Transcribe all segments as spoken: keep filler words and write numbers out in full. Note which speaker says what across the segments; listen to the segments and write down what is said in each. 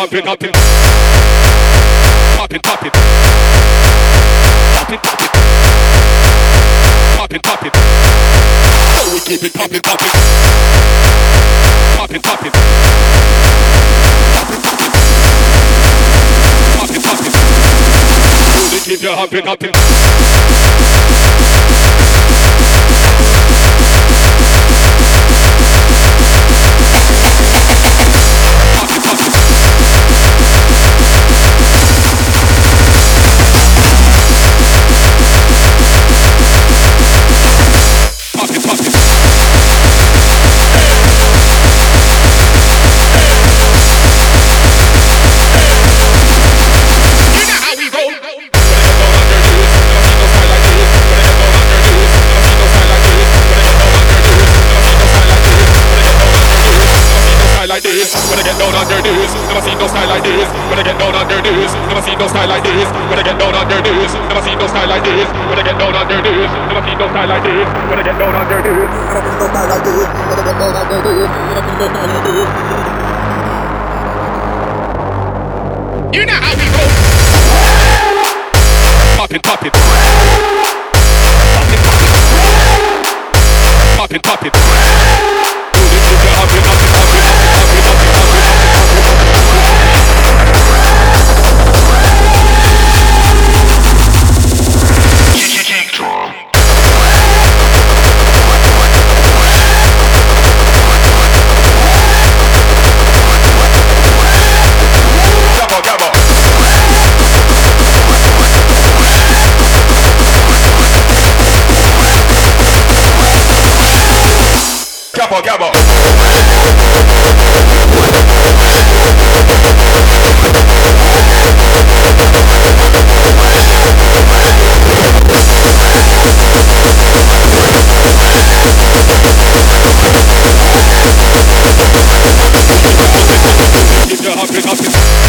Speaker 1: hopping, hopping. Pop it, pop it. Pop it, pop it. Pop it, pop it. So we keep it poppin', poppin'. Pop it, pop it. Pop it, pop it. Pop it, pop it. So we keep you hoppin', hoppin'. Like this, when I get down on your knees, never seen no style like this. When I get down on your knees, never seen no style like this. When I get down on your knees, never seen no style like this. When I get down on your knees, never seen no style like this. When I get down on your knees, never seen no style like this. When I get down on your knees, never seen no style like this. You know how we go. Pop it, pop it. Pop it, pop it. Pop it, pop it. Gabba, gabba. Keep your hopping, hopping.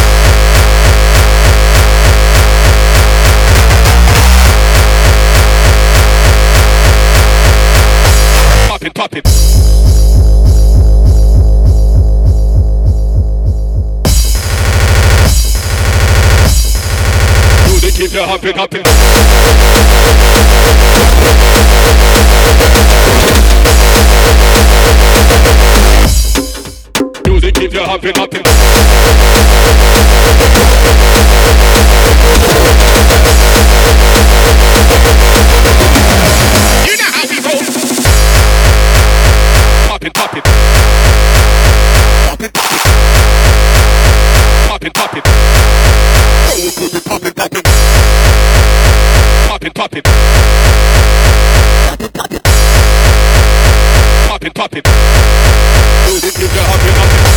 Speaker 1: Pop it, pop it. Keep your hopping, hopping. Music, keep your hopping, hopping. You know how we roll. Pop it, pop it. Pop it, pop it. Pop it, pop it. Pop it, pop it, pop it. Pop it, pop it. Pop it, pop it. Pop it, pop it. Music, keep your hopping, hopping.